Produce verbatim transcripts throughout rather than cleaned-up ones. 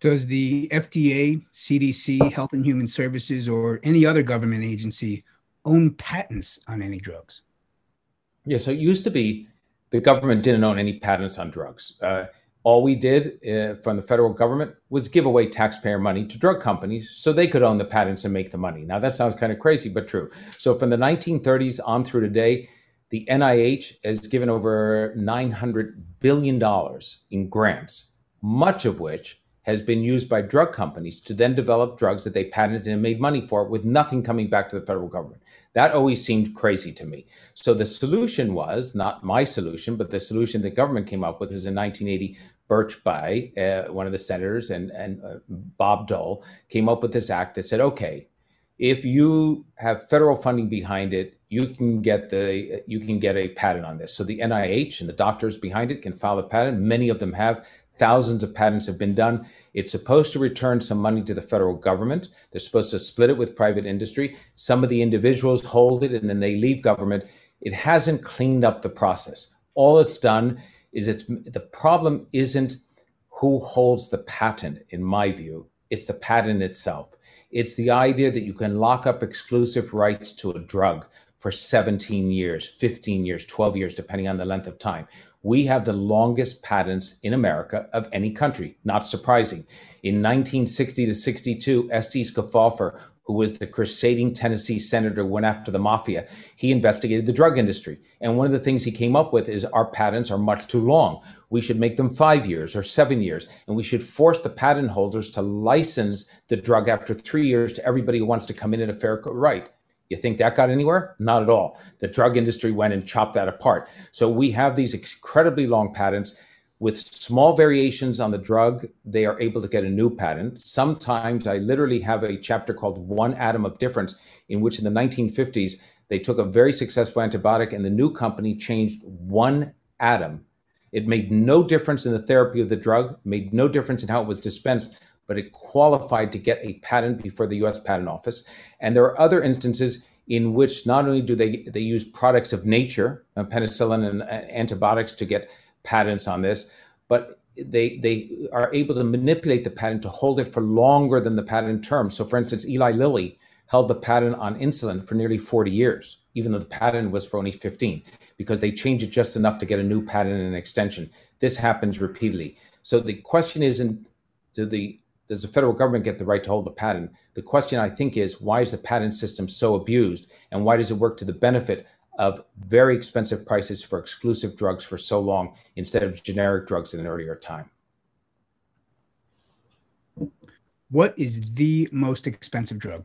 Does the F D A, C D C, Health and Human Services, or any other government agency own patents on any drugs? Yeah, so it used to be the government didn't own any patents on drugs. Uh, all we did uh, from the federal government was give away taxpayer money to drug companies so they could own the patents and make the money. Now, that sounds kind of crazy, but true. So from the nineteen thirties on through today, the N I H has given over nine hundred billion dollars in grants, much of which has been used by drug companies to then develop drugs that they patented and made money for with nothing coming back to the federal government. That always seemed crazy to me. So the solution was not my solution, but the solution the government came up with is in nineteen eighty, Birch Bayh, uh, one of the senators, and, and uh, Bob Dole came up with this act that said, okay, if you have federal funding behind it, you can get the you can get a patent on this. So the N I H and the doctors behind it can file a patent. Many of them have. Thousands of patents have been done. It's supposed to return some money to the federal government. They're supposed to split it with private industry. Some of the individuals hold it and then they leave government. It hasn't cleaned up the process. All it's done is it's the problem isn't who holds the patent, in my view. It's the patent itself. It's the idea that you can lock up exclusive rights to a drug for seventeen years, fifteen years, twelve years, depending on the length of time. We have the longest patents in America of any country, not surprising. In nineteen sixty to sixty-two, Estes Kefauver, who was the crusading Tennessee senator, went after the mafia. He investigated the drug industry. And one of the things he came up with is our patents are much too long. We should make them five years or seven years. And we should force the patent holders to license the drug after three years to everybody who wants to come in at a fair right. You think that got anywhere? Not at all. The drug industry went and chopped that apart. So we have these incredibly long patents. With small variations on the drug, they are able to get a new patent. Sometimes I literally have a chapter called One Atom of Difference, in which in the nineteen fifties, they took a very successful antibiotic and the new company changed one atom. It made no difference in the therapy of the drug, made no difference in how it was dispensed, but it qualified to get a patent before the U S Patent Office. And there are other instances in which not only do they, they use products of nature, uh, penicillin and uh, antibiotics to get patents on this, but they, they are able to manipulate the patent to hold it for longer than the patent term. So for instance, Eli Lilly held the patent on insulin for nearly forty years, even though the patent was for only fifteen, because they changed it just enough to get a new patent and an extension. This happens repeatedly. So the question isn't, do the does the federal government get the right to hold the patent? The question, I think, is why is the patent system so abused? And why does it work to the benefit of very expensive prices for exclusive drugs for so long instead of generic drugs in an earlier time? What is the most expensive drug?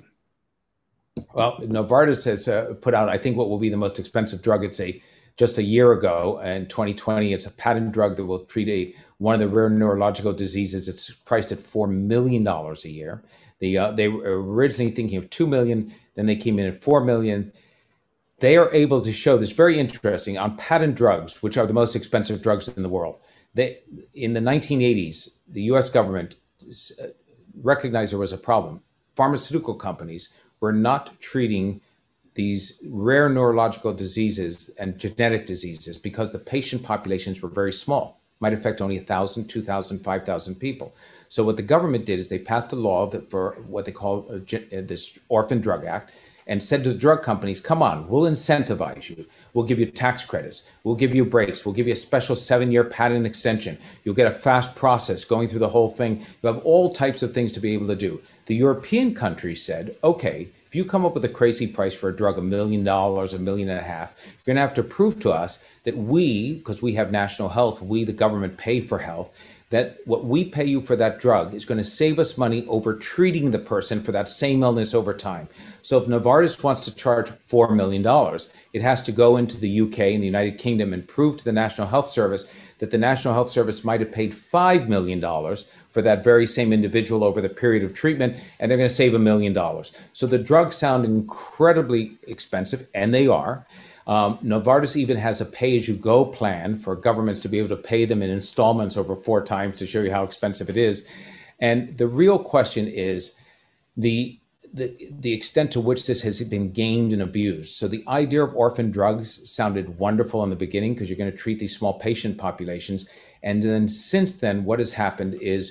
Well, Novartis has uh, put out, I think, what will be the most expensive drug. It's a just a year ago, in twenty twenty, it's a patent drug that will treat a one of the rare neurological diseases. It's priced at four million dollars a year. The, uh, they were originally thinking of two million dollars, then they came in at four million dollars. They are able to show this very interesting on patent drugs, which are the most expensive drugs in the world. They, in the nineteen eighties, the U S government recognized there was a problem. Pharmaceutical companies were not treating these rare neurological diseases and genetic diseases because the patient populations were very small, might affect only one thousand, two thousand, five thousand people. So what the government did is they passed a law that for what they call a, this Orphan Drug Act, and said to the drug companies, come on, we'll incentivize you. We'll give you tax credits. We'll give you breaks. We'll give you a special seven-year patent extension. You'll get a fast process going through the whole thing. You have all types of things to be able to do. The European countries said, okay, if you come up with a crazy price for a drug, a million dollars, a million and a half, you're going to have to prove to us that we, because we have national health, we, the government, pay for health, that what we pay you for that drug is going to save us money over treating the person for that same illness over time. So if Novartis wants to charge four million dollars, it has to go into the U K and the United Kingdom and prove to the National Health Service that the National Health Service might have paid five million dollars for that very same individual over the period of treatment, and they're going to save a million dollars. So the drugs sound incredibly expensive, and they are. Um, Novartis even has a pay-as-you-go plan for governments to be able to pay them in installments over four times to show you how expensive it is. And the real question is the, the, the extent to which this has been gamed and abused. So the idea of orphan drugs sounded wonderful in the beginning because you're going to treat these small patient populations. And then since then, what has happened is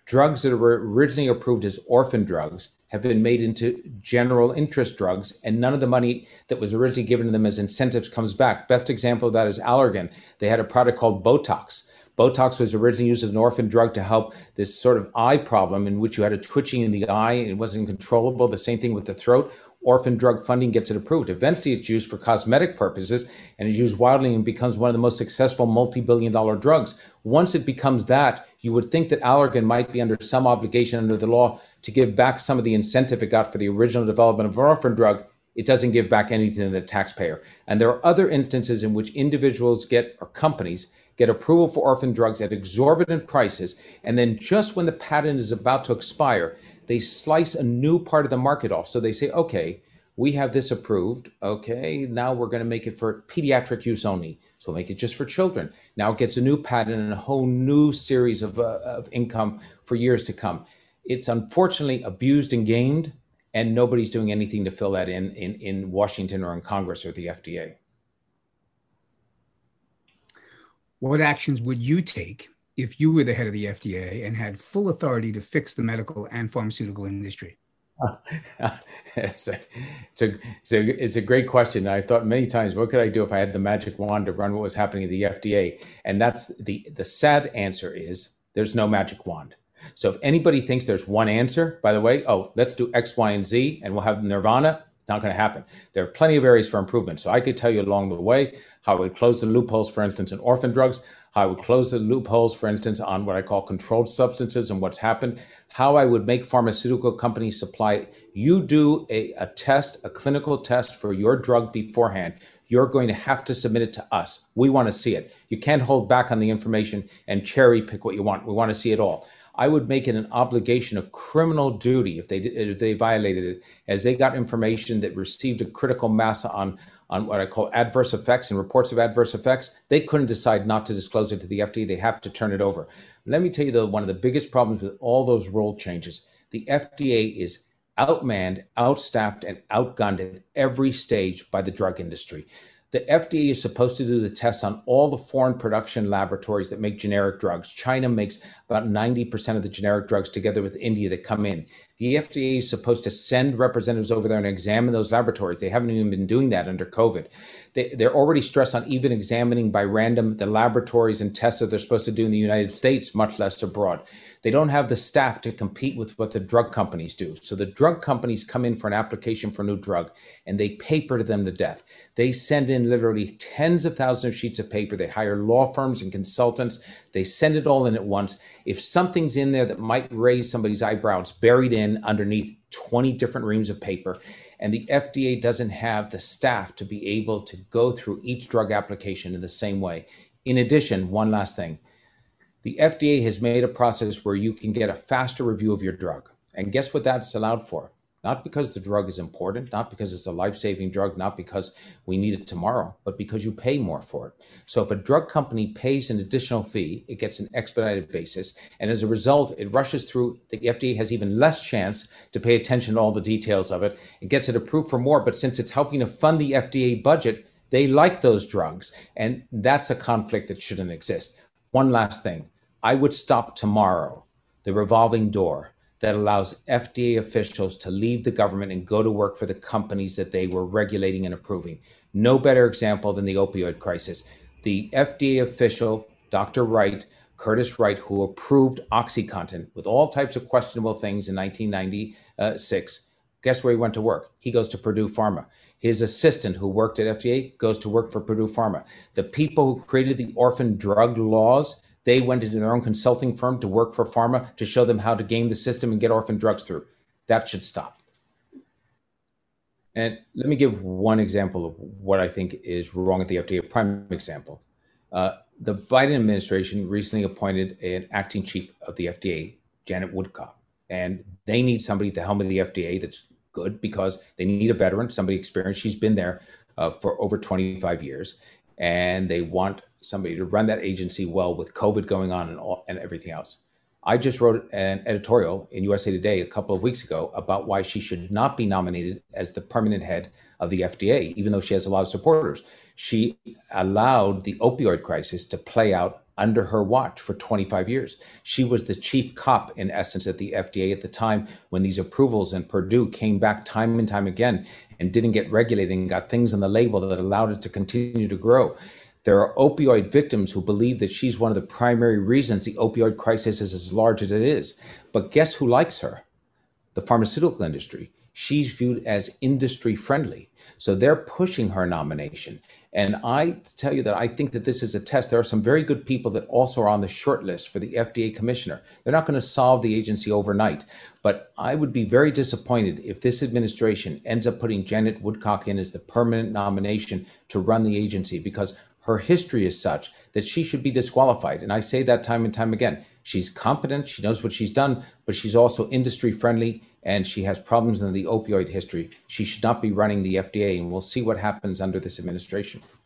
drugs that were originally approved as orphan drugs have been made into general interest drugs, and none of the money that was originally given to them as incentives comes back. Best example of that is Allergan. They had a product called Botox. Botox was originally used as an orphan drug to help this sort of eye problem in which you had a twitching in the eye and it wasn't controllable. The same thing with the throat. Orphan drug funding gets it approved. Eventually, it's used for cosmetic purposes and is used widely and becomes one of the most successful multi-billion dollar drugs. Once it becomes that, you would think that Allergan might be under some obligation under the law to give back some of the incentive it got for the original development of an orphan drug. It doesn't give back anything to the taxpayer. And there are other instances in which individuals get, or companies, get approval for orphan drugs at exorbitant prices, and then just when the patent is about to expire, they slice a new part of the market off. So they say, okay, we have this approved. Okay, now we're going to make it for pediatric use only. So we'll make it just for children. Now it gets a new patent and a whole new series of, uh, of income for years to come. It's unfortunately abused and gamed, and nobody's doing anything to fill that in, in, in Washington or in Congress or the F D A. What actions would you take if you were the head of the F D A and had full authority to fix the medical and pharmaceutical industry? it's, a, it's, a, it's, a, it's a great question. I've thought many times, what could I do if I had the magic wand to run what was happening at the F D A? And that's the, the sad answer is there's no magic wand. So if anybody thinks there's one answer, by the way, oh, let's do X, Y, and Z, and we'll have nirvana, it's not going to happen. There are plenty of areas for improvement. So I could tell you along the way how I would close the loopholes, for instance, in orphan drugs, how I would close the loopholes, for instance, on what I call controlled substances and what's happened, how I would make pharmaceutical companies supply. You do a, a test, a clinical test for your drug beforehand. You're going to have to submit it to us. We want to see it. You can't hold back on the information and cherry pick what you want. We want to see it all. I would make it an obligation, a criminal duty, if they if they violated it, as they got information that received a critical mass on, on what I call adverse effects and reports of adverse effects. They couldn't decide not to disclose it to the F D A. They have to turn it over. Let me tell you, though, one of the biggest problems with all those rule changes, the F D A is outmanned, outstaffed, and outgunned at every stage by the drug industry. The F D A is supposed to do the tests on all the foreign production laboratories that make generic drugs. China makes about ninety percent of the generic drugs together with India that come in. The F D A is supposed to send representatives over there and examine those laboratories. They haven't even been doing that under COVID. They, they're already stressed on even examining by random the laboratories and tests that they're supposed to do in the United States, much less abroad. They don't have the staff to compete with what the drug companies do. So the drug companies come in for an application for a new drug and they paper them to death. They send in literally tens of thousands of sheets of paper. They hire law firms and consultants. They send it all in at once. If something's in there that might raise somebody's eyebrows, buried in underneath twenty different reams of paper, and the F D A doesn't have the staff to be able to go through each drug application in the same way. In addition, one last thing. The F D A has made a process where you can get a faster review of your drug. And guess what that's allowed for? Not because the drug is important, not because it's a life-saving drug, not because we need it tomorrow, but because you pay more for it. So if a drug company pays an additional fee, it gets an expedited basis. And as a result, it rushes through. The F D A has even less chance to pay attention to all the details of it. It gets it approved for more, but since it's helping to fund the F D A budget, they like those drugs. And that's a conflict that shouldn't exist. One last thing. I would stop tomorrow the revolving door that allows F D A officials to leave the government and go to work for the companies that they were regulating and approving. No better example than the opioid crisis. The F D A official, Doctor Wright, Curtis Wright, who approved OxyContin with all types of questionable things in nineteen ninety-six, guess where he went to work? He goes to Purdue Pharma. His assistant who worked at F D A goes to work for Purdue Pharma. The people who created the orphan drug laws, they went into their own consulting firm to work for pharma to show them how to game the system and get orphan drugs through. That should stop. And let me give one example of what I think is wrong at the F D A, a prime example. Uh, the Biden administration recently appointed an acting chief of the F D A, Janet Woodcock, and they need somebody at the helm of the F D A that's good because they need a veteran, somebody experienced. She's been there uh, for over twenty-five years, and they want somebody to run that agency well with COVID going on and, all, and everything else. I just wrote an editorial in U S A Today a couple of weeks ago about why she should not be nominated as the permanent head of the F D A, even though she has a lot of supporters. She allowed the opioid crisis to play out under her watch for twenty-five years. She was the chief cop, in essence, at the F D A at the time when these approvals in Purdue came back time and time again and didn't get regulated and got things on the label that allowed it to continue to grow. There are opioid victims who believe that she's one of the primary reasons the opioid crisis is as large as it is. But guess who likes her? The pharmaceutical industry. She's viewed as industry friendly. So they're pushing her nomination. And I tell you that I think that this is a test. There are some very good people that also are on the short list for the F D A commissioner. They're not going to solve the agency overnight. But I would be very disappointed if this administration ends up putting Janet Woodcock in as the permanent nomination to run the agency, because her history is such that she should be disqualified. And I say that time and time again. She's competent, she knows what she's done, but she's also industry friendly, and she has problems in the opioid history. She should not be running the F D A, and we'll see what happens under this administration.